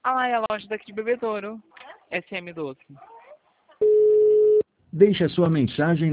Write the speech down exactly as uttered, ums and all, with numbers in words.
Ah, é a loja daqui de Bebedouro. S M doce. Deixe a sua mensagem